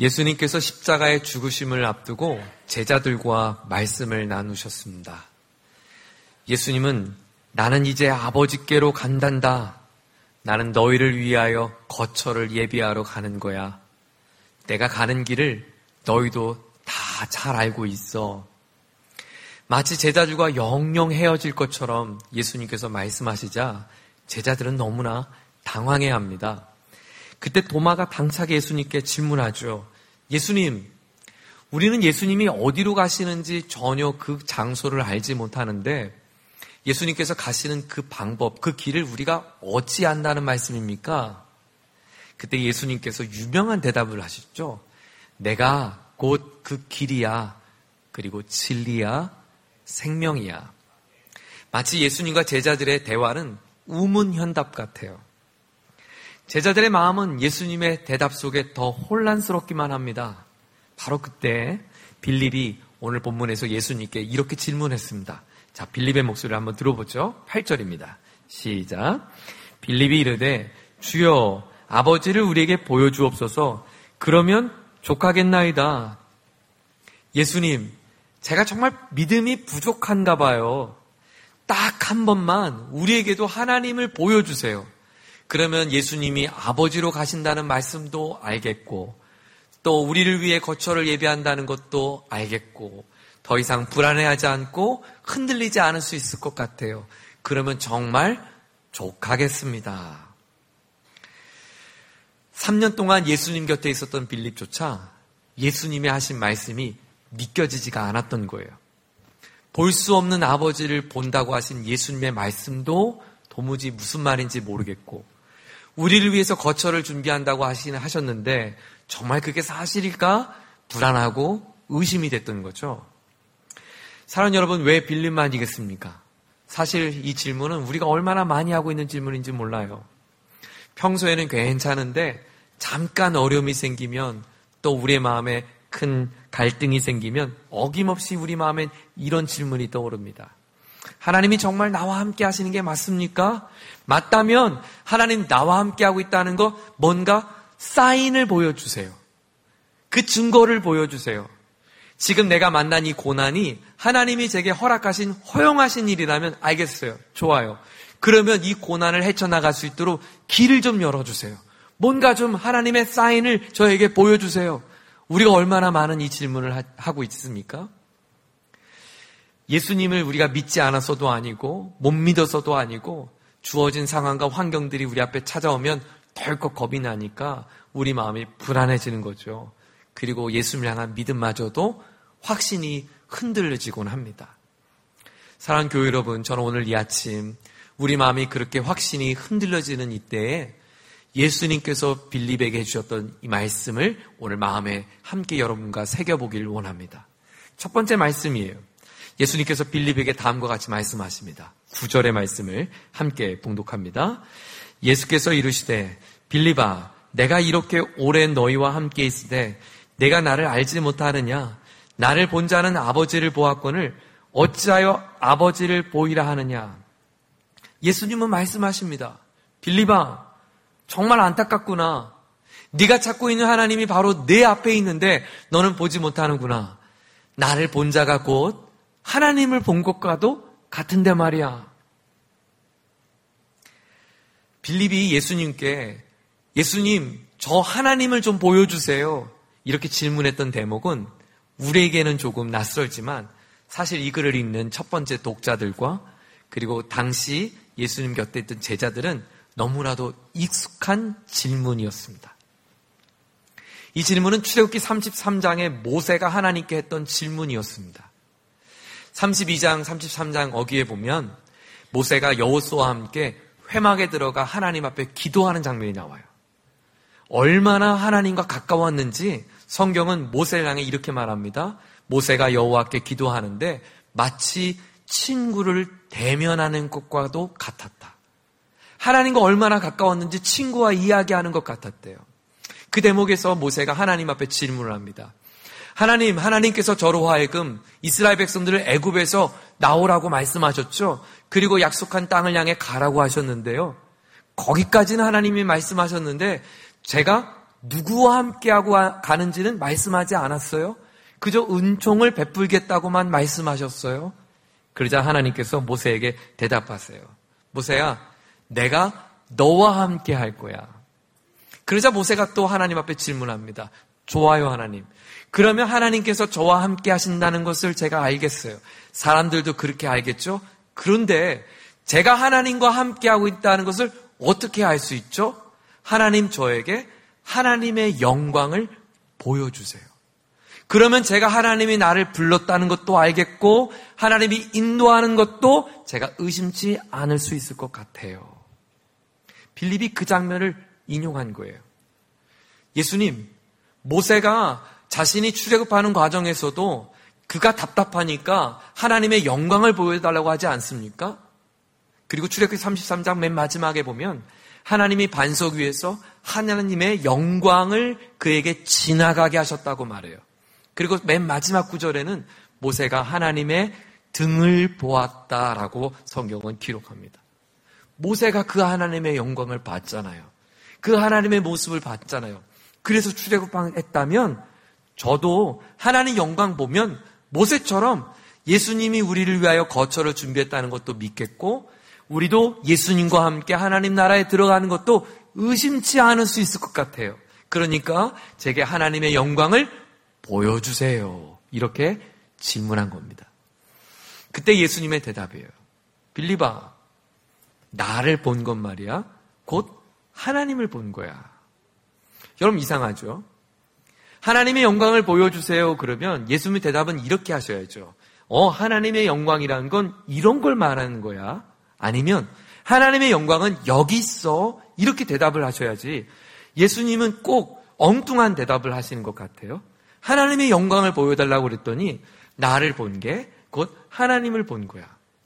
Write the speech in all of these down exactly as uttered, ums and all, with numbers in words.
예수님께서 십자가의 죽으심을 앞두고 제자들과 말씀을 나누셨습니다. 예수님은 나는 이제 아버지께로 간단다. 나는 너희를 위하여 거처를 예비하러 가는 거야. 내가 가는 길을 너희도 다 잘 알고 있어. 마치 제자들과 영영 헤어질 것처럼 예수님께서 말씀하시자 제자들은 너무나 당황해합니다. 그때 도마가 당차게 예수님께 질문하죠. 예수님, 우리는 예수님이 어디로 가시는지 전혀 그 장소를 알지 못하는데 예수님께서 가시는 그 방법, 그 길을 우리가 어찌 안다는 말씀입니까? 그때 예수님께서 유명한 대답을 하셨죠. 내가 곧 그 길이야, 그리고 진리야, 생명이야. 마치 예수님과 제자들의 대화는 우문현답 같아요. 제자들의 마음은 예수님의 대답 속에 더 혼란스럽기만 합니다. 바로 그때 빌립이 오늘 본문에서 예수님께 이렇게 질문했습니다. 자, 빌립의 목소리를 한번 들어보죠. 팔 절입니다. 시작. 빌립이 이르되 주여 아버지를 우리에게 보여주옵소서. 그러면 족하겠나이다. 예수님, 제가 정말 믿음이 부족한가 봐요. 딱 한 번만 우리에게도 하나님을 보여주세요. 그러면 예수님이 아버지로 가신다는 말씀도 알겠고 또 우리를 위해 거처를 예비한다는 것도 알겠고 더 이상 불안해하지 않고 흔들리지 않을 수 있을 것 같아요. 그러면 정말 족하겠습니다. 삼 년 동안 예수님 곁에 있었던 빌립조차 예수님이 하신 말씀이 믿겨지지가 않았던 거예요. 볼 수 없는 아버지를 본다고 하신 예수님의 말씀도 도무지 무슨 말인지 모르겠고 우리를 위해서 거처를 준비한다고 하셨는데 정말 그게 사실일까? 불안하고 의심이 됐던 거죠. 사랑하는 여러분, 왜 빌립만이겠습니까? 사실 이 질문은 우리가 얼마나 많이 하고 있는 질문인지 몰라요. 평소에는 괜찮은데 잠깐 어려움이 생기면 또 우리의 마음에 큰 갈등이 생기면 어김없이 우리 마음에 이런 질문이 떠오릅니다. 하나님이 정말 나와 함께 하시는 게 맞습니까? 맞다면 하나님 나와 함께 하고 있다는 거 뭔가 사인을 보여주세요. 그 증거를 보여주세요. 지금 내가 만난 이 고난이 하나님이 제게 허락하신 허용하신 일이라면 알겠어요. 좋아요. 그러면 이 고난을 헤쳐나갈 수 있도록 길을 좀 열어주세요. 뭔가 좀 하나님의 사인을 저에게 보여주세요. 우리가 얼마나 많은 이 질문을 하고 있습니까? 예수님을 우리가 믿지 않아서도 아니고 못 믿어서도 아니고 주어진 상황과 환경들이 우리 앞에 찾아오면 덜컥 겁이 나니까 우리 마음이 불안해지는 거죠. 그리고 예수님을 향한 믿음마저도 확신이 흔들려지곤 합니다. 사랑하는 교회 여러분, 저는 오늘 이 아침 우리 마음이 그렇게 확신이 흔들려지는 이때에 예수님께서 빌립에게 해주셨던 이 말씀을 오늘 마음에 함께 여러분과 새겨보길 원합니다. 첫 번째 말씀이에요. 예수님께서 빌립에게 다음과 같이 말씀하십니다. 구 절의 말씀을 함께 봉독합니다. 예수께서 이르시되 빌립아, 내가 이렇게 오래 너희와 함께 있으되 내가 나를 알지 못하느냐? 나를 본 자는 아버지를 보았거늘 어찌하여 아버지를 보이라 하느냐? 예수님은 말씀하십니다. 빌립아, 정말 안타깝구나. 네가 찾고 있는 하나님이 바로 내 앞에 있는데 너는 보지 못하는구나. 나를 본 자가 곧 하나님을 본 것과도 같은데 말이야. 빌립이 예수님께 예수님, 저 하나님을 좀 보여주세요. 이렇게 질문했던 대목은 우리에게는 조금 낯설지만 사실 이 글을 읽는 첫 번째 독자들과 그리고 당시 예수님 곁에 있던 제자들은 너무나도 익숙한 질문이었습니다. 이 질문은 출애굽기 삼십삼 장에 모세가 하나님께 했던 질문이었습니다. 삼십이 장, 삼십삼 장 어기에 보면 모세가 여호수아와 함께 회막에 들어가 하나님 앞에 기도하는 장면이 나와요. 얼마나 하나님과 가까웠는지 성경은 모세를 향해 이렇게 말합니다. 모세가 여호와께 기도하는데 마치 친구를 대면하는 것과도 같았다. 하나님과 얼마나 가까웠는지 친구와 이야기하는 것 같았대요. 그 대목에서 모세가 하나님 앞에 질문을 합니다. 하나님, 하나님께서 저로 하여금 이스라엘 백성들을 애굽에서 나오라고 말씀하셨죠. 그리고 약속한 땅을 향해 가라고 하셨는데요. 거기까지는 하나님이 말씀하셨는데 제가 누구와 함께하고 가는지는 말씀하지 않았어요. 그저 은총을 베풀겠다고만 말씀하셨어요. 그러자 하나님께서 모세에게 대답하세요. 모세야, 내가 너와 함께 할 거야. 그러자 모세가 또 하나님 앞에 질문합니다. 좋아요, 하나님. 그러면 하나님께서 저와 함께 하신다는 것을 제가 알겠어요. 사람들도 그렇게 알겠죠? 그런데 제가 하나님과 함께하고 있다는 것을 어떻게 알 수 있죠? 하나님 저에게 하나님의 영광을 보여주세요. 그러면 제가 하나님이 나를 불렀다는 것도 알겠고 하나님이 인도하는 것도 제가 의심치 않을 수 있을 것 같아요. 빌립이 그 장면을 인용한 거예요. 예수님, 모세가 자신이 출애굽하는 과정에서도 그가 답답하니까 하나님의 영광을 보여달라고 하지 않습니까? 그리고 출애굽기 삼십삼 장 맨 마지막에 보면 하나님이 반석 위에서 하나님의 영광을 그에게 지나가게 하셨다고 말해요. 그리고 맨 마지막 구절에는 모세가 하나님의 등을 보았다라고 성경은 기록합니다. 모세가 그 하나님의 영광을 봤잖아요. 그 하나님의 모습을 봤잖아요. 그래서 출애굽했다면 저도 하나님 영광 보면 모세처럼 예수님이 우리를 위하여 거처를 준비했다는 것도 믿겠고 우리도 예수님과 함께 하나님 나라에 들어가는 것도 의심치 않을 수 있을 것 같아요. 그러니까 제게 하나님의 영광을 보여주세요. 이렇게 질문한 겁니다. 그때 예수님의 대답이에요. 빌립아, 나를 본 것 말이야. 곧 하나님을 본 거야. 여러분 이상하죠? 하나님의 영광을 보여주세요. 그러면 예수님의 대답은 이렇게 하셔야죠. 어, 하나님의 영광이라는 건 이런 걸 말하는 거야. 아니면 하나님의 영광은 여기 있어. 이렇게 대답을 하셔야지. 예수님은 꼭 엉뚱한 대답을 하시는 것 같아요. 하나님의 영광을 보여달라고 그랬더니 나를 본 게 곧 하나님을 본 거야.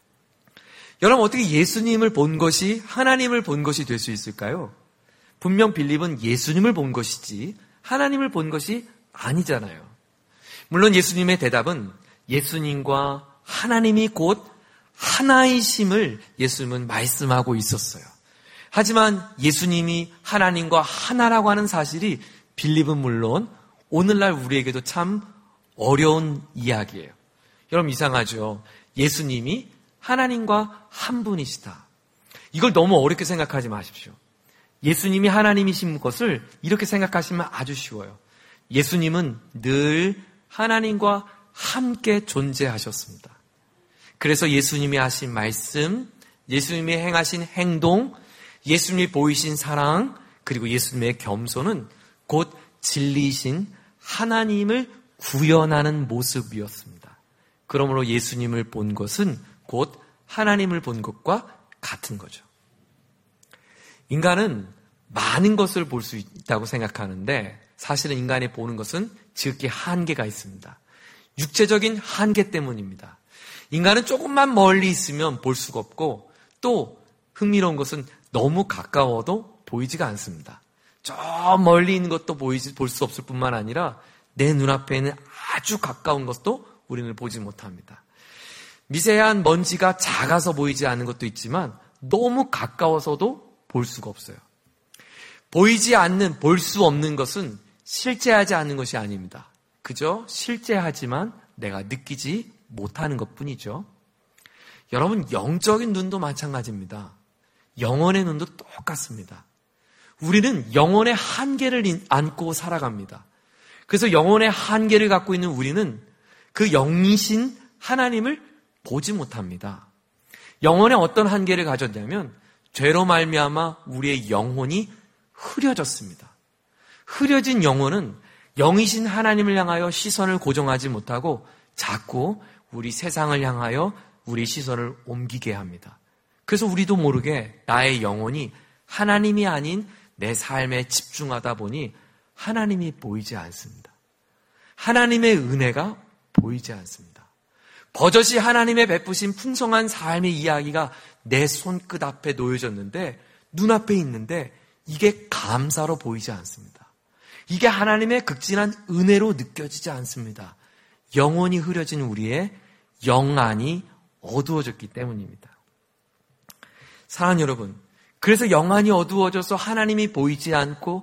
여러분 어떻게 예수님을 본 것이 하나님을 본 것이 될 수 있을까요? 분명 빌립은 예수님을 본 것이지 하나님을 본 것이 아니잖아요. 물론 예수님의 대답은 예수님과 하나님이 곧 하나이심을 예수님은 말씀하고 있었어요. 하지만 예수님이 하나님과 하나라고 하는 사실이 빌립은 물론 오늘날 우리에게도 참 어려운 이야기예요. 여러분 이상하죠? 예수님이 하나님과 한 분이시다. 이걸 너무 어렵게 생각하지 마십시오. 예수님이 하나님이신 것을 이렇게 생각하시면 아주 쉬워요. 예수님은 늘 하나님과 함께 존재하셨습니다. 그래서 예수님이 하신 말씀, 예수님이 행하신 행동, 예수님이 보이신 사랑, 그리고 예수님의 겸손은 곧 진리이신 하나님을 구현하는 모습이었습니다. 그러므로 예수님을 본 것은 곧 하나님을 본 것과 같은 거죠. 인간은 많은 것을 볼 수 있다고 생각하는데 사실은 인간이 보는 것은 지극히 한계가 있습니다. 육체적인 한계 때문입니다. 인간은 조금만 멀리 있으면 볼 수가 없고 또 흥미로운 것은 너무 가까워도 보이지가 않습니다. 저 멀리 있는 것도 보이지, 볼 수 없을 뿐만 아니라 내 눈앞에 있는 아주 가까운 것도 우리는 보지 못합니다. 미세한 먼지가 작아서 보이지 않는 것도 있지만 너무 가까워서도 볼 수가 없어요. 보이지 않는, 볼 수 없는 것은 실제하지 않는 것이 아닙니다. 그저 실제하지만 내가 느끼지 못하는 것뿐이죠. 여러분 영적인 눈도 마찬가지입니다. 영혼의 눈도 똑같습니다. 우리는 영혼의 한계를 안고 살아갑니다. 그래서 영혼의 한계를 갖고 있는 우리는 그 영이신 하나님을 보지 못합니다. 영혼의 어떤 한계를 가졌냐면 죄로 말미암아 우리의 영혼이 흐려졌습니다. 흐려진 영혼은 영이신 하나님을 향하여 시선을 고정하지 못하고 자꾸 우리 세상을 향하여 우리 시선을 옮기게 합니다. 그래서 우리도 모르게 나의 영혼이 하나님이 아닌 내 삶에 집중하다 보니 하나님이 보이지 않습니다. 하나님의 은혜가 보이지 않습니다. 버젓이 하나님의 베푸신 풍성한 삶의 이야기가 내 손끝 앞에 놓여졌는데 눈앞에 있는데 이게 감사로 보이지 않습니다. 이게 하나님의 극진한 은혜로 느껴지지 않습니다. 영혼이 흐려진 우리의 영안이 어두워졌기 때문입니다. 사랑하는 여러분, 그래서 영안이 어두워져서 하나님이 보이지 않고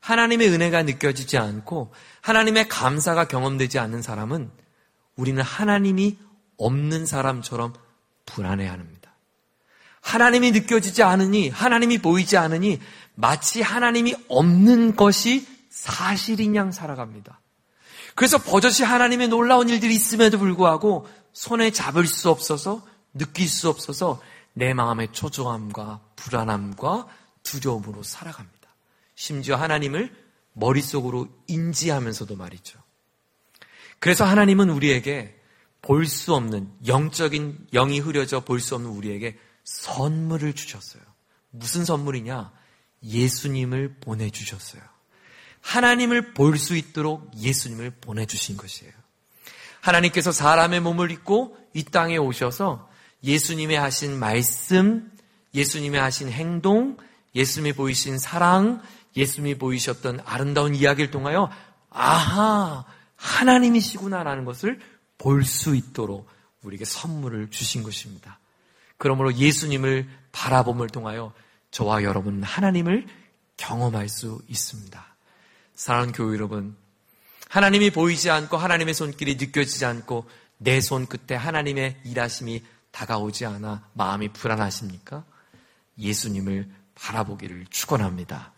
하나님의 은혜가 느껴지지 않고 하나님의 감사가 경험되지 않는 사람은 우리는 하나님이 없는 사람처럼 불안해합니다. 하나님이 느껴지지 않으니, 하나님이 보이지 않으니 마치 하나님이 없는 것이 사실인 양 살아갑니다. 그래서 버젓이 하나님의 놀라운 일들이 있음에도 불구하고 손에 잡을 수 없어서, 느낄 수 없어서 내 마음의 초조함과 불안함과 두려움으로 살아갑니다. 심지어 하나님을 머릿속으로 인지하면서도 말이죠. 그래서 하나님은 우리에게 볼 수 없는, 영적인 영이 흐려져 볼 수 없는 우리에게 선물을 주셨어요. 무슨 선물이냐? 예수님을 보내주셨어요. 하나님을 볼 수 있도록 예수님을 보내주신 것이에요. 하나님께서 사람의 몸을 입고 이 땅에 오셔서 예수님의 하신 말씀, 예수님의 하신 행동, 예수님이 보이신 사랑, 예수님이 보이셨던 아름다운 이야기를 통하여 아하, 하나님이시구나라는 것을 볼 수 있도록 우리에게 선물을 주신 것입니다. 그러므로 예수님을 바라봄을 통하여 저와 여러분은 하나님을 경험할 수 있습니다. 사랑하는 교회 여러분, 하나님이 보이지 않고 하나님의 손길이 느껴지지 않고 내 손끝에 하나님의 일하심이 다가오지 않아 마음이 불안하십니까? 예수님을 바라보기를 축원합니다.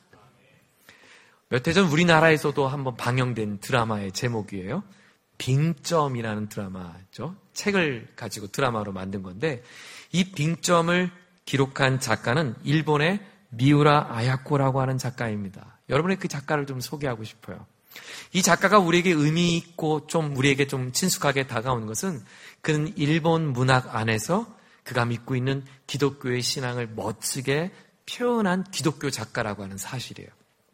몇 해 전 우리나라에서도 한번 방영된 드라마의 제목이에요. 빙점이라는 드라마죠. 책을 가지고 드라마로 만든 건데 이 빙점을 기록한 작가는 일본의 미우라 아야코라고 하는 작가입니다. 여러분의 그 작가를 좀 소개하고 싶어요. 이 작가가 우리에게 의미 있고 좀 우리에게 좀 친숙하게 다가오는 것은 그는 일본 문학 안에서 그가 믿고 있는 기독교의 신앙을 멋지게 표현한 기독교 작가라고 하는 사실이에요.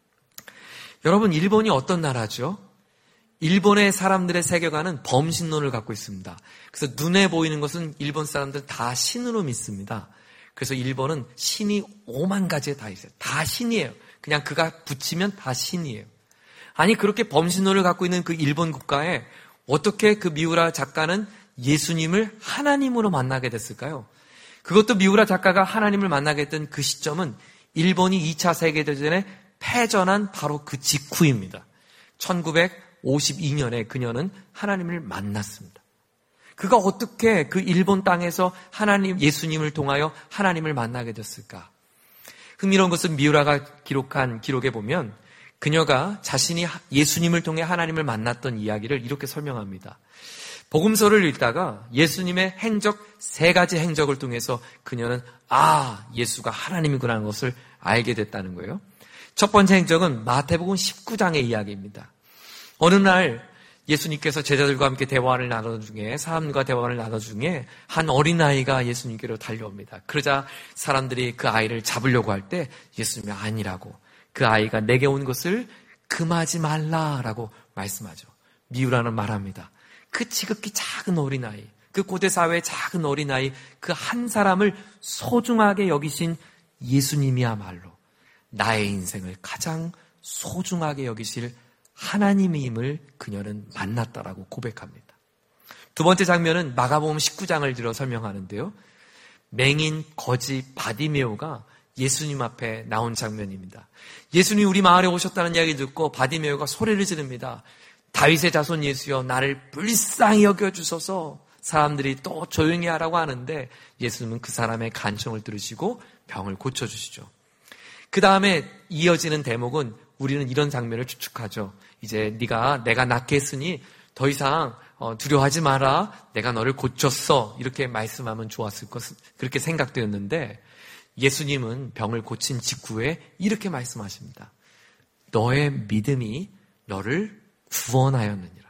여러분, 일본이 어떤 나라죠? 일본의 사람들의 세계관은 범신론을 갖고 있습니다. 그래서 눈에 보이는 것은 일본 사람들 다 신으로 믿습니다. 그래서 일본은 신이 오만 가지에 다 있어요. 다 신이에요. 그냥 그가 붙이면 다 신이에요. 아니, 그렇게 범신론을 갖고 있는 그 일본 국가에 어떻게 그 미우라 작가는 예수님을 하나님으로 만나게 됐을까요? 그것도 미우라 작가가 하나님을 만나게 됐던 그 시점은 일본이 이 차 세계대전에 패전한 바로 그 직후입니다. 천구백오십이 년에 그녀는 하나님을 만났습니다. 그가 어떻게 그 일본 땅에서 하나님, 예수님을 통하여 하나님을 만나게 됐을까? 흥미로운 것은 미우라가 기록한 기록에 보면 그녀가 자신이 예수님을 통해 하나님을 만났던 이야기를 이렇게 설명합니다. 복음서를 읽다가 예수님의 행적, 세 가지 행적을 통해서 그녀는 아, 예수가 하나님이구나 하는 것을 알게 됐다는 거예요. 첫 번째 행적은 마태복음 십구 장의 이야기입니다. 어느 날 예수님께서 제자들과 함께 대화를 나누는 중에, 사람과 대화를 나누는 중에 한 어린아이가 예수님께로 달려옵니다. 그러자 사람들이 그 아이를 잡으려고 할 때 예수님이 아니라고, 그 아이가 내게 온 것을 금하지 말라라고 말씀하죠. 미우라는 말합니다. 그 지극히 작은 어린아이, 그 고대 사회의 작은 어린아이, 그 한 사람을 소중하게 여기신 예수님이야말로 나의 인생을 가장 소중하게 여기실 하나님임을 그녀는 만났다라고 고백합니다. 두 번째 장면은 마가복음 십구 장을 들어 설명하는데요. 맹인 거지 바디메오가 예수님 앞에 나온 장면입니다. 예수님이 우리 마을에 오셨다는 이야기 듣고 바디메오가 소리를 지릅니다. 다윗의 자손 예수여, 나를 불쌍히 여겨주소서. 사람들이 또 조용히 하라고 하는데 예수님은 그 사람의 간청을 들으시고 병을 고쳐주시죠. 그 다음에 이어지는 대목은 우리는 이런 장면을 추측하죠. 이제 네가 내가 낫게 했으니 더 이상 두려워하지 마라. 내가 너를 고쳤어. 이렇게 말씀하면 좋았을 것, 그렇게 생각되었는데 예수님은 병을 고친 직후에 이렇게 말씀하십니다. 너의 믿음이 너를 구원하였느니라.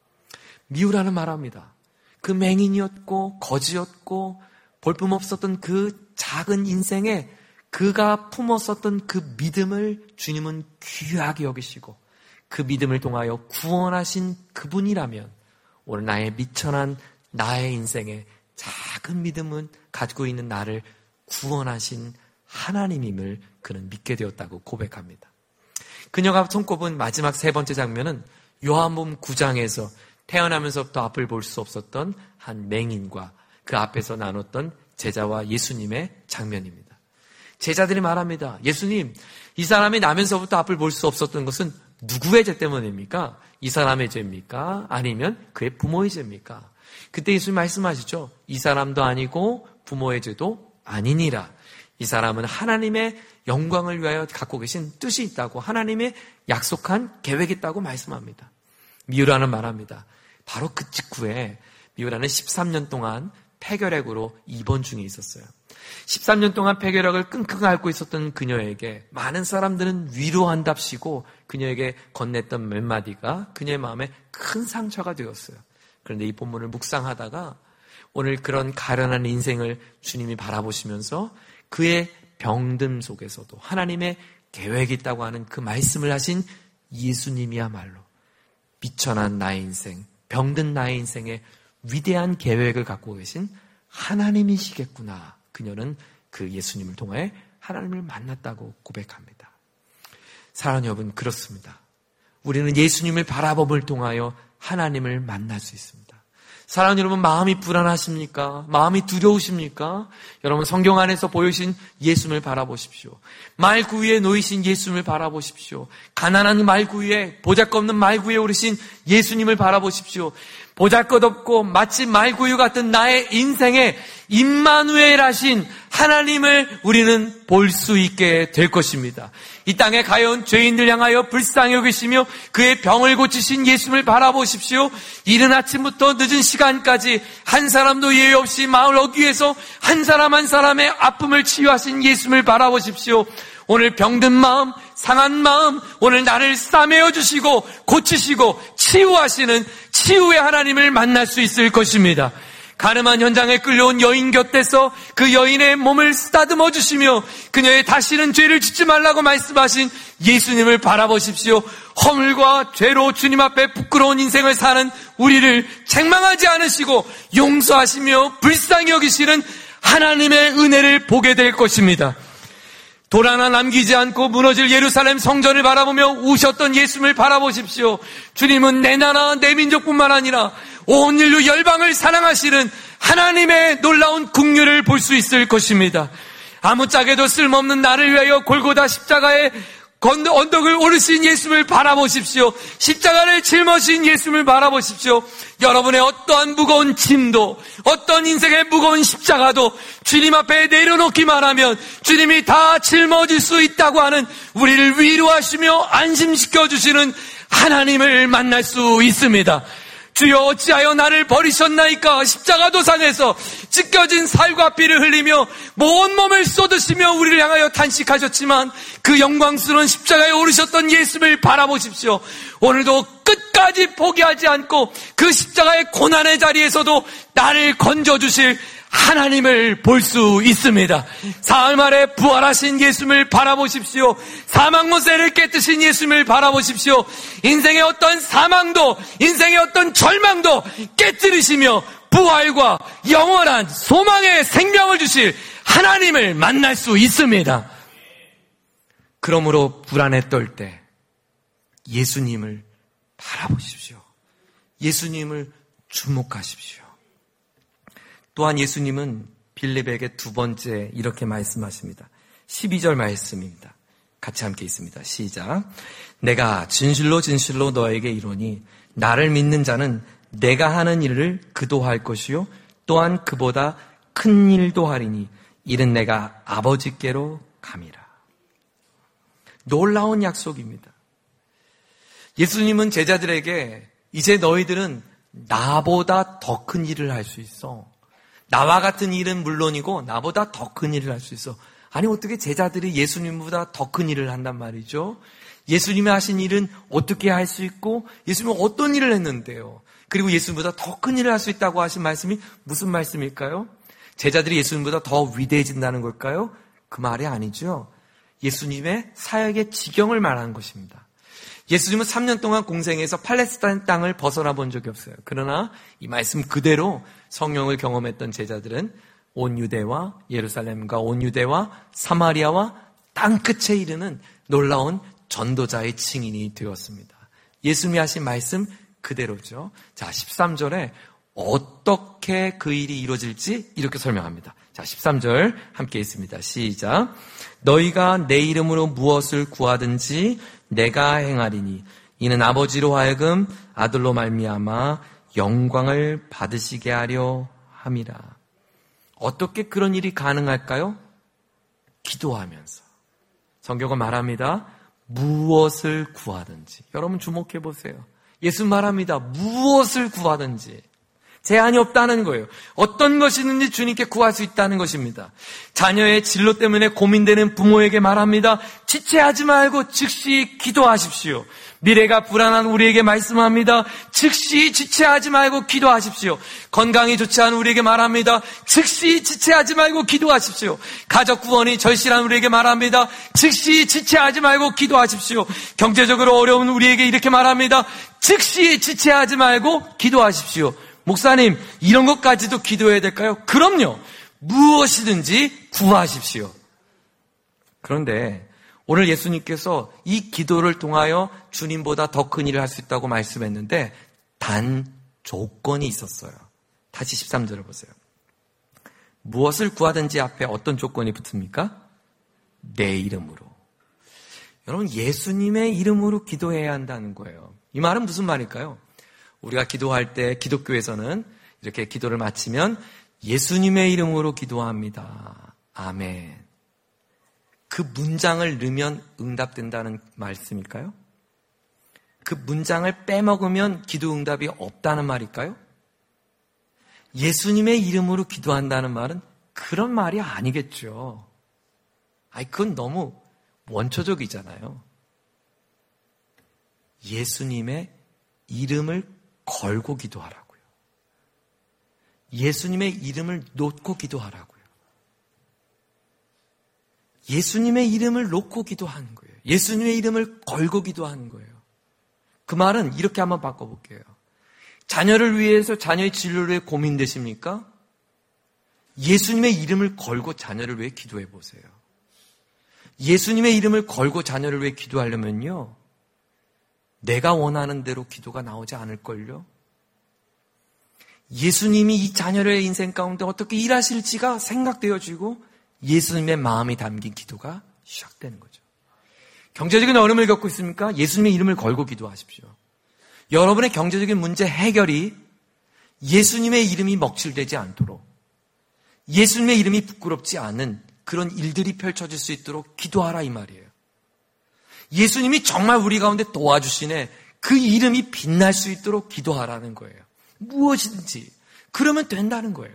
미우라는 말합니다. 그 맹인이었고 거지였고 볼품없었던 그 작은 인생에 그가 품었었던 그 믿음을 주님은 귀하게 여기시고 그 믿음을 통하여 구원하신 그분이라면 오늘 나의 미천한 나의 인생에 작은 믿음은 가지고 있는 나를 구원하신 하나님임을 그는 믿게 되었다고 고백합니다. 그녀가 손꼽은 마지막 세 번째 장면은 요한복음 구 장에서 태어나면서부터 앞을 볼 수 없었던 한 맹인과 그 앞에서 나눴던 제자와 예수님의 장면입니다. 제자들이 말합니다. 예수님, 이 사람이 나면서부터 앞을 볼 수 없었던 것은 누구의 죄 때문입니까? 이 사람의 죄입니까? 아니면 그의 부모의 죄입니까? 그때 예수님 말씀하시죠. 이 사람도 아니고 부모의 죄도 아니니라. 이 사람은 하나님의 영광을 위하여 갖고 계신 뜻이 있다고, 하나님의 약속한 계획이 있다고 말씀합니다. 미우라는 말합니다. 바로 그 직후에 미우라는 십삼 년 동안 폐결핵으로 입원 중에 있었어요. 십삼 년 동안 폐결핵을 끙끙 앓고 있었던 그녀에게 많은 사람들은 위로한답시고 그녀에게 건넸던 몇 마디가 그녀의 마음에 큰 상처가 되었어요. 그런데 이 본문을 묵상하다가 오늘 그런 가련한 인생을 주님이 바라보시면서 그의 병듦 속에서도 하나님의 계획이 있다고 하는 그 말씀을 하신 예수님이야말로 미천한 나의 인생, 병든 나의 인생에 위대한 계획을 갖고 계신 하나님이시겠구나. 그녀는 그 예수님을 통해 하나님을 만났다고 고백합니다. 사랑하는 여러분, 그렇습니다. 우리는 예수님을 바라봄을 통하여 하나님을 만날 수 있습니다. 사랑하는 여러분, 마음이 불안하십니까? 마음이 두려우십니까? 여러분, 성경 안에서 보여주신 예수님을 바라보십시오. 말구 위에 놓이신 예수님을 바라보십시오. 가난한 말구 위에, 보잘것없는 말구 위에 오르신 예수님을 바라보십시오. 보잘것없고 마치 말구유 같은 나의 인생에 임마누엘하신 하나님을 우리는 볼 수 있게 될 것입니다. 이 땅에 가여운 죄인들 향하여 불쌍히 여기시며 그의 병을 고치신 예수님을 바라보십시오. 이른 아침부터 늦은 시간까지 한 사람도 예외 없이 마을 어귀에서 한 사람 한 사람의 아픔을 치유하신 예수님을 바라보십시오. 오늘 병든 마음, 상한 마음, 오늘 나를 싸매어 주시고 고치시고 치유하시는 치유의 하나님을 만날 수 있을 것입니다. 가늠한 현장에 끌려온 여인 곁에서 그 여인의 몸을 쓰다듬어 주시며 그녀의 다시는 죄를 짓지 말라고 말씀하신 예수님을 바라보십시오. 허물과 죄로 주님 앞에 부끄러운 인생을 사는 우리를 책망하지 않으시고 용서하시며 불쌍히 여기시는 하나님의 은혜를 보게 될 것입니다. 돌 하나 남기지 않고 무너질 예루살렘 성전을 바라보며 우셨던 예수님을 바라보십시오. 주님은 내 나라 내 민족뿐만 아니라 온 인류 열방을 사랑하시는 하나님의 놀라운 긍휼을 볼 수 있을 것입니다. 아무짝에도 쓸모없는 나를 위하여 골고다 십자가의 언덕을 오르신 예수님을 바라보십시오. 십자가를 짊어진 예수님을 바라보십시오. 여러분의 어떠한 무거운 짐도, 어떤 인생의 무거운 십자가도 주님 앞에 내려놓기만 하면 주님이 다 짊어질 수 있다고 하는 우리를 위로하시며 안심시켜 주시는 하나님을 만날 수 있습니다. 주여 어찌하여 나를 버리셨나이까. 십자가 도상에서 찢겨진 살과 피를 흘리며 온 몸을 쏟으시며 우리를 향하여 탄식하셨지만 그 영광스러운 십자가에 오르셨던 예수님을 바라보십시오. 오늘도 끝까지 포기하지 않고 그 십자가의 고난의 자리에서도 나를 건져주실 하나님을 볼 수 있습니다. 사흘 만에 부활하신 예수님을 바라보십시오. 사망 문세를 깨뜨신 예수님을 바라보십시오. 인생의 어떤 사망도, 인생의 어떤 절망도 깨뜨리시며 부활과 영원한 소망의 생명을 주실 하나님을 만날 수 있습니다. 그러므로 불안에 떨 때 예수님을 바라보십시오. 예수님을 주목하십시오. 또한 예수님은 빌립에게 두 번째 이렇게 말씀하십니다. 십이 절 말씀입니다. 같이 함께 있습니다. 시작. 내가 진실로 진실로 너에게 이르노니 나를 믿는 자는 내가 하는 일을 그도 할 것이요 또한 그보다 큰 일도 하리니 이는 내가 아버지께로 감이라. 놀라운 약속입니다. 예수님은 제자들에게 이제 너희들은 나보다 더 큰 일을 할 수 있어. 나와 같은 일은 물론이고 나보다 더 큰 일을 할 수 있어. 아니 어떻게 제자들이 예수님보다 더 큰 일을 한단 말이죠? 예수님이 하신 일은 어떻게 할 수 있고 예수님은 어떤 일을 했는데요? 그리고 예수님보다 더 큰 일을 할 수 있다고 하신 말씀이 무슨 말씀일까요? 제자들이 예수님보다 더 위대해진다는 걸까요? 그 말이 아니죠. 예수님의 사역의 지경을 말하는 것입니다. 예수님은 삼 년 동안 공생에서 팔레스타인 땅을 벗어나 본 적이 없어요. 그러나 이 말씀 그대로 성령을 경험했던 제자들은 온 유대와 예루살렘과 온 유대와 사마리아와 땅끝에 이르는 놀라운 전도자의 증인이 되었습니다. 예수님이 하신 말씀 그대로죠. 자, 십삼 절에 어떻게 그 일이 이루어질지 이렇게 설명합니다. 자, 십삼 절 함께 있습니다. 시작. 너희가 내 이름으로 무엇을 구하든지 내가 행하리니 이는 아버지로 하여금 아들로 말미암아 영광을 받으시게 하려 함이라. 어떻게 그런 일이 가능할까요? 기도하면서. 성경은 말합니다. 무엇을 구하든지. 여러분 주목해 보세요. 예수 말합니다. 무엇을 구하든지. 제한이 없다는 거예요. 어떤 것이든지 주님께 구할 수 있다는 것입니다. 자녀의 진로 때문에 고민되는 부모에게 말합니다. 지체하지 말고 즉시 기도하십시오. 미래가 불안한 우리에게 말씀합니다. 즉시 지체하지 말고 기도하십시오. 건강이 좋지 않은 우리에게 말합니다. 즉시 지체하지 말고 기도하십시오. 가족 구원이 절실한 우리에게 말합니다. 즉시 지체하지 말고 기도하십시오. 경제적으로 어려운 우리에게 이렇게 말합니다. 즉시 지체하지 말고 기도하십시오. 목사님, 이런 것까지도 기도해야 될까요? 그럼요. 무엇이든지 구하십시오. 그런데 오늘 예수님께서 이 기도를 통하여 주님보다 더 큰 일을 할 수 있다고 말씀했는데 단 조건이 있었어요. 다시 십삼 절을 보세요. 무엇을 구하든지 앞에 어떤 조건이 붙습니까? 내 이름으로. 여러분, 예수님의 이름으로 기도해야 한다는 거예요. 이 말은 무슨 말일까요? 우리가 기도할 때 기독교에서는 이렇게 기도를 마치면 예수님의 이름으로 기도합니다. 아멘. 그 문장을 넣으면 응답된다는 말씀일까요? 그 문장을 빼먹으면 기도 응답이 없다는 말일까요? 예수님의 이름으로 기도한다는 말은 그런 말이 아니겠죠. 아니, 그건 너무 원초적이잖아요. 예수님의 이름을 걸고 기도하라고요. 예수님의 이름을 놓고 기도하라고요. 예수님의 이름을 놓고 기도하는 거예요. 예수님의 이름을 걸고 기도하는 거예요. 그 말은 이렇게 한번 바꿔볼게요. 자녀를 위해서 자녀의 진로를 위해 고민되십니까? 예수님의 이름을 걸고 자녀를 위해 기도해 보세요. 예수님의 이름을 걸고 자녀를 위해 기도하려면요, 내가 원하는 대로 기도가 나오지 않을걸요? 예수님이 이 자녀의 인생 가운데 어떻게 일하실지가 생각되어지고 예수님의 마음이 담긴 기도가 시작되는 거죠. 경제적인 어려움을 겪고 있습니까? 예수님의 이름을 걸고 기도하십시오. 여러분의 경제적인 문제 해결이 예수님의 이름이 먹칠되지 않도록, 예수님의 이름이 부끄럽지 않은 그런 일들이 펼쳐질 수 있도록 기도하라 이 말이에요. 예수님이 정말 우리 가운데 도와주시네, 그 이름이 빛날 수 있도록 기도하라는 거예요. 무엇이든지 그러면 된다는 거예요.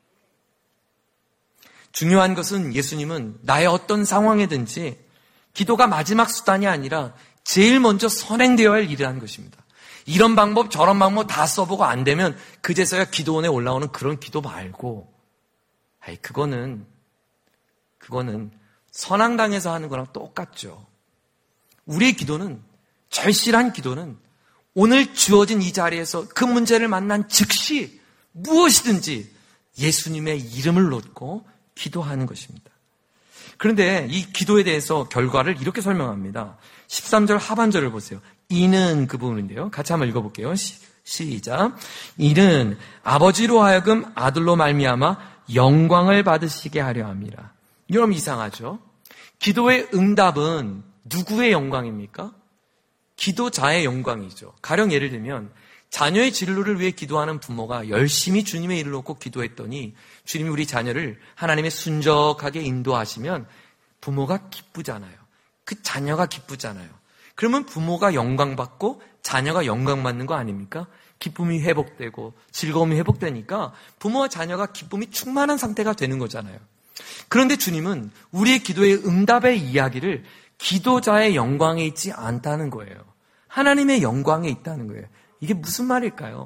중요한 것은 예수님은 나의 어떤 상황이든지 기도가 마지막 수단이 아니라 제일 먼저 선행되어야 할 일이라는 것입니다. 이런 방법 저런 방법 다 써보고 안 되면 그제서야 기도원에 올라오는 그런 기도 말고, 아이 그거는 그거는 선앙당에서 하는 거랑 똑같죠. 우리의 기도는, 절실한 기도는 오늘 주어진 이 자리에서 그 문제를 만난 즉시 무엇이든지 예수님의 이름을 놓고 기도하는 것입니다. 그런데 이 기도에 대해서 결과를 이렇게 설명합니다. 십삼 절 하반절을 보세요. 이는 그 부분인데요. 같이 한번 읽어볼게요. 시, 시작. 이는 아버지로 하여금 아들로 말미암아 영광을 받으시게 하려 함이라. 여러분 이상하죠? 기도의 응답은 누구의 영광입니까? 기도자의 영광이죠. 가령 예를 들면 자녀의 진로를 위해 기도하는 부모가 열심히 주님의 일을 놓고 기도했더니 주님이 우리 자녀를 하나님의 순적하게 인도하시면 부모가 기쁘잖아요. 그 자녀가 기쁘잖아요. 그러면 부모가 영광받고 자녀가 영광받는 거 아닙니까? 기쁨이 회복되고 즐거움이 회복되니까 부모와 자녀가 기쁨이 충만한 상태가 되는 거잖아요. 그런데 주님은 우리의 기도의 응답의 이야기를 기도자의 영광에 있지 않다는 거예요. 하나님의 영광에 있다는 거예요. 이게 무슨 말일까요?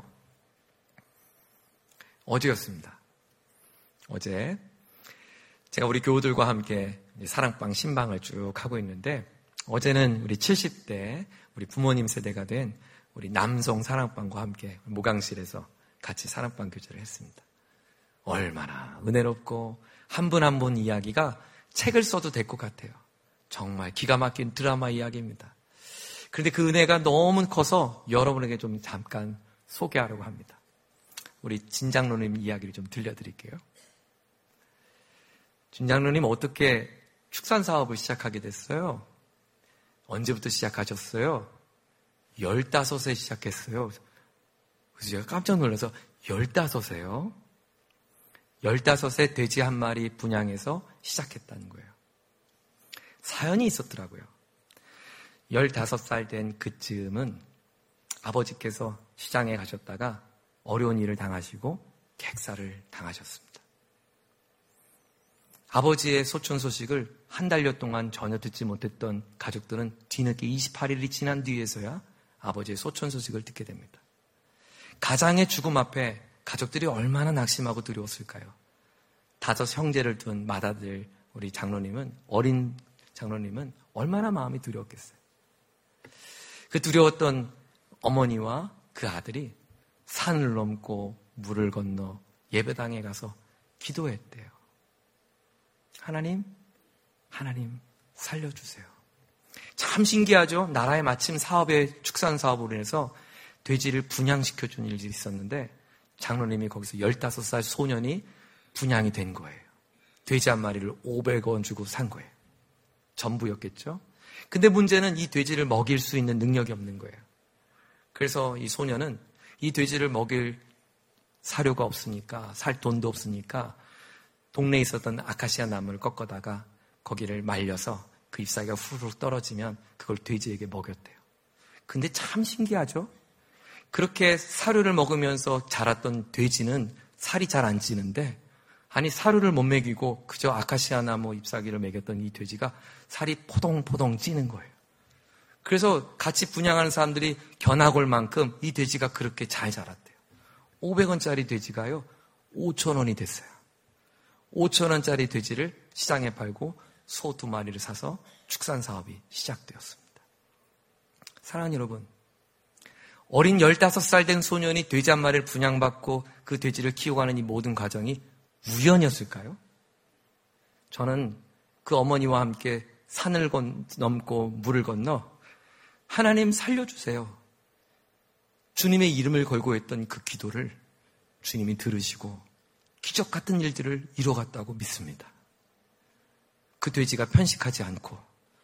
어제였습니다. 어제 제가 우리 교우들과 함께 사랑방 신방을 쭉 하고 있는데, 어제는 우리 칠십 대 우리 부모님 세대가 된 우리 남성 사랑방과 함께 모강실에서 같이 사랑방 교제를 했습니다. 얼마나 은혜롭고 한 분 한 분 이야기가 책을 써도 될 것 같아요. 정말 기가 막힌 드라마 이야기입니다. 그런데 그 은혜가 너무 커서 여러분에게 좀 잠깐 소개하려고 합니다. 우리 진장로님 이야기를 좀 들려드릴게요. 준 장로님 어떻게 축산 사업을 시작하게 됐어요? 언제부터 시작하셨어요? 열다섯에 시작했어요. 그래서 제가 깜짝 놀라서 열다섯에요? 열다섯에 돼지 한 마리 분양해서 시작했다는 거예요. 사연이 있었더라고요. 열다섯 살 된 그쯤은 아버지께서 시장에 가셨다가 어려운 일을 당하시고 객사를 당하셨습니다. 아버지의 소촌 소식을 한 달여 동안 전혀 듣지 못했던 가족들은 뒤늦게 이십팔 일이 지난 뒤에서야 아버지의 소촌 소식을 듣게 됩니다. 가장의 죽음 앞에 가족들이 얼마나 낙심하고 두려웠을까요? 다섯 형제를 둔 맏아들 우리 장로님은, 어린 장로님은 얼마나 마음이 두려웠겠어요. 그 두려웠던 어머니와 그 아들이 산을 넘고 물을 건너 예배당에 가서 기도했대요. 하나님, 하나님 살려주세요. 참 신기하죠? 나라에 마침 사업에 축산 사업으로 인해서 돼지를 분양시켜준 일이 있었는데 장로님이 거기서 열다섯 살 소년이 분양이 된 거예요. 돼지 한 마리를 오백 원 주고 산 거예요. 전부였겠죠? 근데 문제는 이 돼지를 먹일 수 있는 능력이 없는 거예요. 그래서 이 소년은 이 돼지를 먹일 사료가 없으니까, 살 돈도 없으니까 동네에 있었던 아카시아 나무를 꺾어다가 거기를 말려서 그 잎사귀가 후루룩 떨어지면 그걸 돼지에게 먹였대요. 근데 참 신기하죠? 그렇게 사료를 먹으면서 자랐던 돼지는 살이 잘 안 찌는데, 아니 사료를 못 먹이고 그저 아카시아 나무 잎사귀를 먹였던 이 돼지가 살이 포동포동 찌는 거예요. 그래서 같이 분양하는 사람들이 견학올 만큼 이 돼지가 그렇게 잘 자랐대요. 오백 원짜리 돼지가요 오천 원이 됐어요. 오천 원짜리 돼지를 시장에 팔고 소 두 마리를 사서 축산 사업이 시작되었습니다. 사랑하는 여러분, 어린 열다섯 살 된 소년이 돼지 한 마리를 분양받고 그 돼지를 키워가는 이 모든 과정이 우연이었을까요? 저는 그 어머니와 함께 산을 건, 넘고 물을 건너 하나님 살려주세요. 주님의 이름을 걸고 했던 그 기도를 주님이 들으시고 기적 같은 일들을 이뤄갔다고 믿습니다. 그 돼지가 편식하지 않고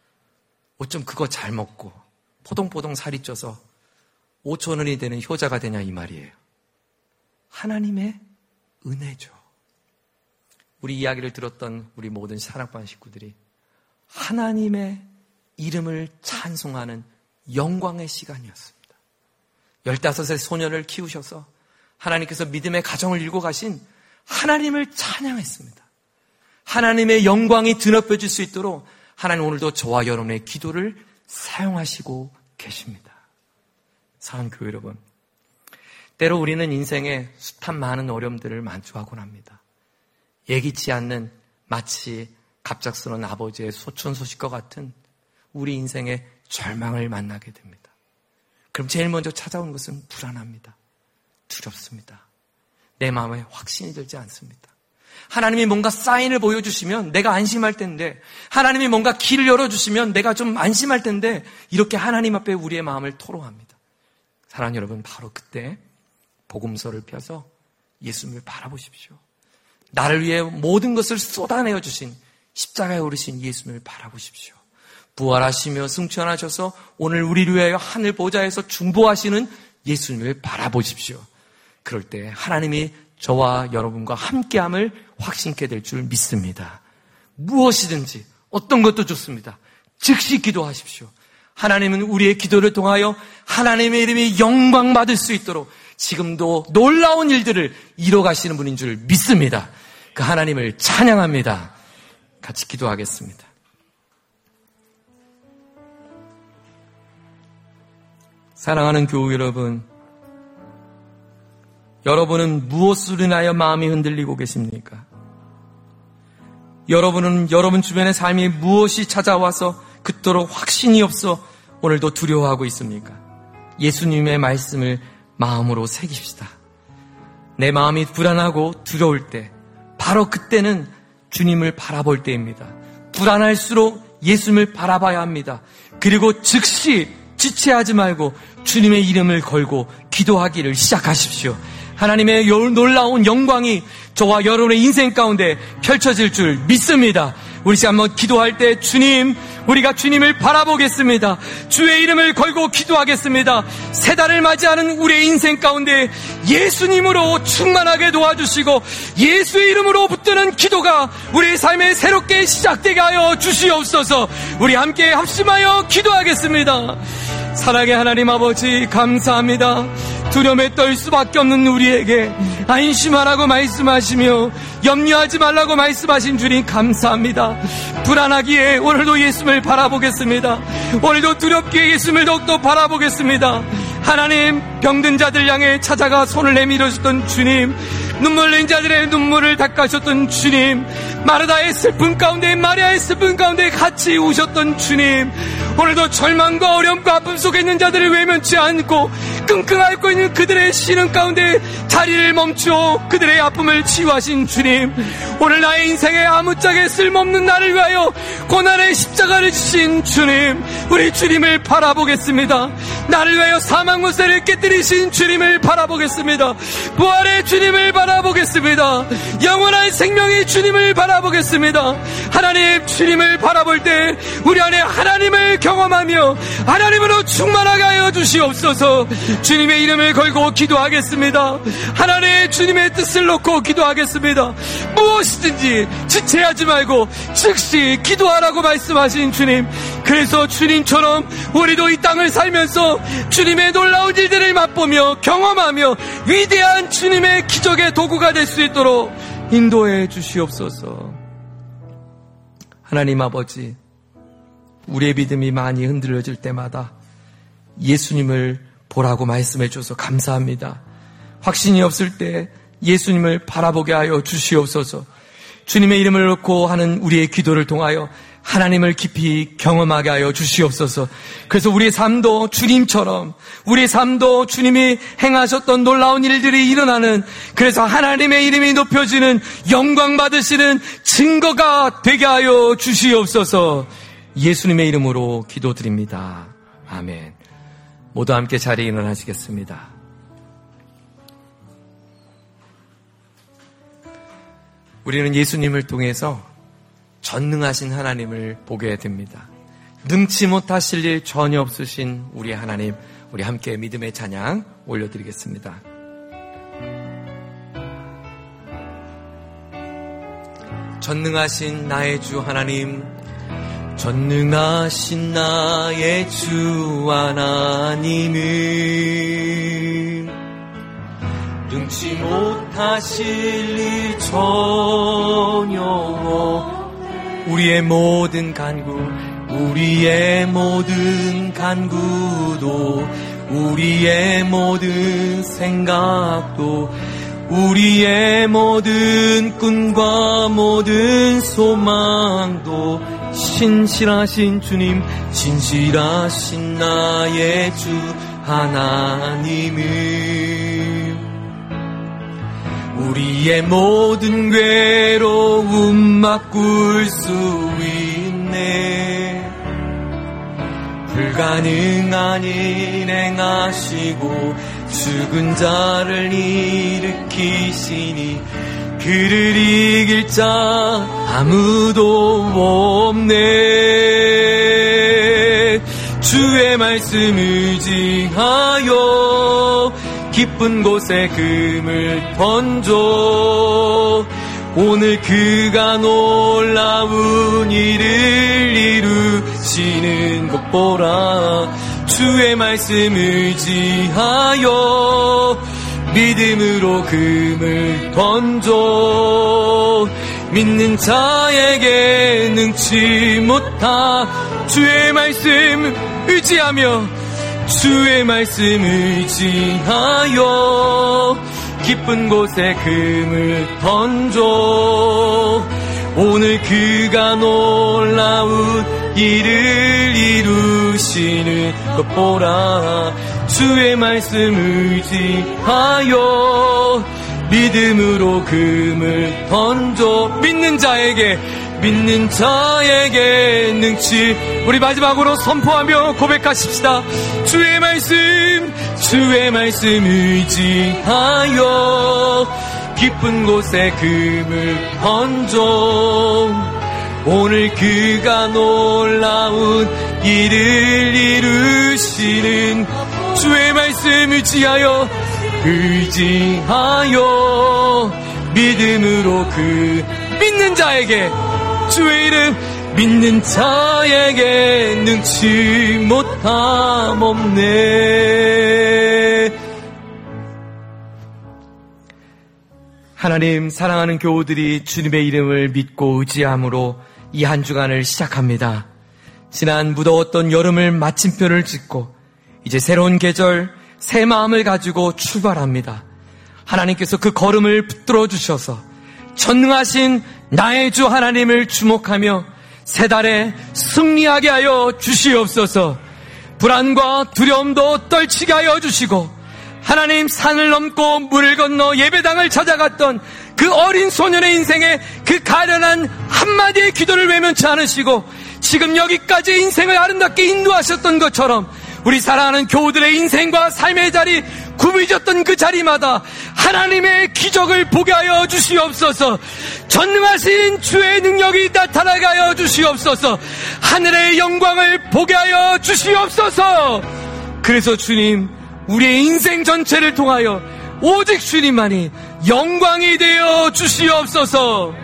어쩜 그거 잘 먹고 포동포동 살이 쪄서 오천 원이 되는 효자가 되냐 이 말이에요. 하나님의 은혜죠. 우리 이야기를 들었던 우리 모든 사랑반 식구들이 하나님의 이름을 찬송하는 영광의 시간이었습니다. 열다섯의 소년을 키우셔서 하나님께서 믿음의 가정을 일궈 가신 하나님을 찬양했습니다. 하나님의 영광이 드높여질 수 있도록 하나님 오늘도 저와 여러분의 기도를 사용하시고 계십니다. 사랑하는 교회 여러분, 때로 우리는 인생에 숱한 많은 어려움들을 만족하곤 합니다. 예기치 않는 마치 갑작스러운 아버지의 소촌 소식과 같은 우리 인생의 절망을 만나게 됩니다. 그럼 제일 먼저 찾아오는 것은 불안합니다. 두렵습니다. 내 마음에 확신이 들지 않습니다. 하나님이 뭔가 사인을 보여주시면 내가 안심할 텐데, 하나님이 뭔가 길을 열어주시면 내가 좀 안심할 텐데, 이렇게 하나님 앞에 우리의 마음을 토로합니다. 사랑하는 여러분, 바로 그때 복음서를 펴서 예수님을 바라보십시오. 나를 위해 모든 것을 쏟아내어 주신 십자가에 오르신 예수님을 바라보십시오. 부활하시며 승천하셔서 오늘 우리를 위하여 하늘 보좌에서 중보하시는 예수님을 바라보십시오. 그럴 때 하나님이 저와 여러분과 함께함을 확신케 될 줄 믿습니다. 무엇이든지 어떤 것도 좋습니다. 즉시 기도하십시오. 하나님은 우리의 기도를 통하여 하나님의 이름이 영광받을 수 있도록 지금도 놀라운 일들을 이뤄가시는 분인 줄 믿습니다. 그 하나님을 찬양합니다. 같이 기도하겠습니다. 사랑하는 교우 여러분, 여러분은 무엇으로 인하여 마음이 흔들리고 계십니까? 여러분은 여러분 주변의 삶이 무엇이 찾아와서 그토록 확신이 없어 오늘도 두려워하고 있습니까? 예수님의 말씀을 마음으로 새깁시다. 내 마음이 불안하고 두려울 때, 바로 그때는 주님을 바라볼 때입니다. 불안할수록 예수님을 바라봐야 합니다. 그리고 즉시 지체하지 말고 주님의 이름을 걸고 기도하기를 시작하십시오. 하나님의 놀라운 영광이 저와 여러분의 인생 가운데 펼쳐질 줄 믿습니다. 우리 시간 한번 기도할 때 주님, 우리가 주님을 바라보겠습니다. 주의 이름을 걸고 기도하겠습니다. 새 달을 맞이하는 우리의 인생 가운데 예수님으로 충만하게 도와주시고 예수의 이름으로 붙드는 기도가 우리의 삶에 새롭게 시작되게 하여 주시옵소서. 우리 함께 합심하여 기도하겠습니다. 사랑의 하나님 아버지, 감사합니다. 두려움에 떨 수밖에 없는 우리에게 안심하라고 말씀하시며 염려하지 말라고 말씀하신 주님 감사합니다. 불안하기에 오늘도 예수님을 바라보겠습니다. 오늘도 두렵기에 예수님을 더욱더 바라보겠습니다. 하나님, 병든 자들 향해 찾아가 손을 내밀어주셨던 주님, 눈물 낸 자들의 눈물을 닦아주셨던 주님, 마르다의 슬픔 가운데 마리아의 슬픔 가운데 같이 우셨던 주님, 오늘도 절망과 어려움과 아픔 속에 있는 자들을 외면치 않고 끙끙 앓고 있는 그들의 신음 가운데 자리를 멈추어 그들의 아픔을 치유하신 주님, 오늘 나의 인생에 아무짝에 쓸모없는 나를 위하여 고난의 십자가를 지신 주님, 우리 주님을 바라보겠습니다. 나를 위하여 사망 문세를 깨뜨리신 주님을 바라보겠습니다. 부활의 주님을 바라보겠습니다. 영원한 생명의 주님을 바라보겠습니다. 하나님, 주님을 바라볼 때 우리 안에 하나님을 경험하며 하나님으로 충만하게 하여 주시옵소서. 주님의 이름을 걸고 기도하겠습니다. 하나님의 주님의 뜻을 놓고 기도하겠습니다. 무엇이든지 지체하지 말고 즉시 기도하라고 말씀하신 주님, 그래서 주님처럼 우리도 이 땅을 살면서 주님의 놀라운 일들을 맛보며 경험하며 위대한 주님의 기적의 도구가 될 수 있도록 인도해 주시옵소서. 하나님 아버지, 우리의 믿음이 많이 흔들려질 때마다 예수님을 보라고 말씀해 주셔서 감사합니다. 확신이 없을 때 예수님을 바라보게 하여 주시옵소서. 주님의 이름을 놓고 하는 우리의 기도를 통하여 하나님을 깊이 경험하게 하여 주시옵소서. 그래서 우리의 삶도 주님처럼, 우리의 삶도 주님이 행하셨던 놀라운 일들이 일어나는, 그래서 하나님의 이름이 높여지는, 영광 받으시는 증거가 되게 하여 주시옵소서. 예수님의 이름으로 기도드립니다. 아멘. 모두 함께 자리에 일어나시겠습니다. 우리는 예수님을 통해서 전능하신 하나님을 보게 됩니다. 능치 못하실 일 전혀 없으신 우리 하나님, 우리 함께 믿음의 찬양 올려드리겠습니다. 전능하신 나의 주 하나님, 전능하신 나의 주 하나님은 능치 못하실 일 전혀 없네. 우리의 모든 간구, 우리의 모든 간구도, 우리의 모든 생각도, 우리의 모든 꿈과 모든 소망도 신실하신 주님, 진실하신 나의 주 하나님은 우리의 모든 괴로움 바꿀 수 있네. 불가능한 일 행하시고 죽은 자를 일으키시니 그를 이길 자 아무도 없네. 주의 말씀 의지하여 깊은 곳에 금을 던져 오늘 그가 놀라운 일을 이루시는 것 보라. 주의 말씀 의지하여 믿음으로 금을 던져 믿는 자에게 능치 못하. 주의 말씀 의지하며 주의 말씀 의지하여 깊은 곳에 금을 던져 오늘 그가 놀라운 일을 이루시는 것 보라. 주의 말씀 의지하여 믿음으로 금을 던져 믿는 자에게 믿는 자에게 능치. 우리 마지막으로 선포하며 고백하십시다. 주의 말씀, 주의 말씀 의지하여 깊은 곳에 금을 얹어 오늘 그가 놀라운 일을 이루시는. 주의 말씀 의지하여 의지하여 믿음으로 그 믿는 자에게, 주의 이름 믿는 자에게 능치 못함 없네. 하나님, 사랑하는 교우들이 주님의 이름을 믿고 의지함으로 이 한 주간을 시작합니다. 지난 무더웠던 여름을 마침표를 짓고 이제 새로운 계절, 새 마음을 가지고 출발합니다. 하나님께서 그 걸음을 붙들어 주셔서 전능하신 나의 주 하나님을 주목하며 새 달에 승리하게 하여 주시옵소서. 불안과 두려움도 떨치게 하여 주시고, 하나님, 산을 넘고 물을 건너 예배당을 찾아갔던 그 어린 소년의 인생에 그 가련한 한마디의 기도를 외면치 않으시고 지금 여기까지 인생을 아름답게 인도하셨던 것처럼 우리 사랑하는 교우들의 인생과 삶의 자리, 굽이졌던 그 자리마다 하나님의 기적을 보게 하여 주시옵소서. 전능하신 주의 능력이 나타나게 하여 주시옵소서. 하늘의 영광을 보게 하여 주시옵소서. 그래서 주님, 우리의 인생 전체를 통하여 오직 주님만이 영광이 되어 주시옵소서.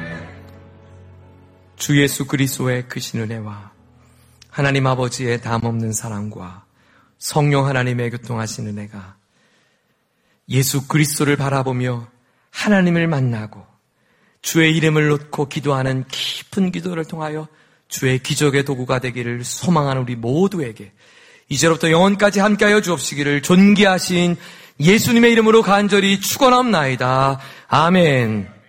주 예수 그리스도의 크신 은혜와 하나님 아버지의 담없는 사랑과 성령 하나님의 교통하신 은혜가 예수 그리스도를 바라보며 하나님을 만나고 주의 이름을 놓고 기도하는 깊은 기도를 통하여 주의 기적의 도구가 되기를 소망하는 우리 모두에게 이제로부터 영원까지 함께하여 주옵시기를 존귀하신 예수님의 이름으로 간절히 축원하옵나이다. 아멘.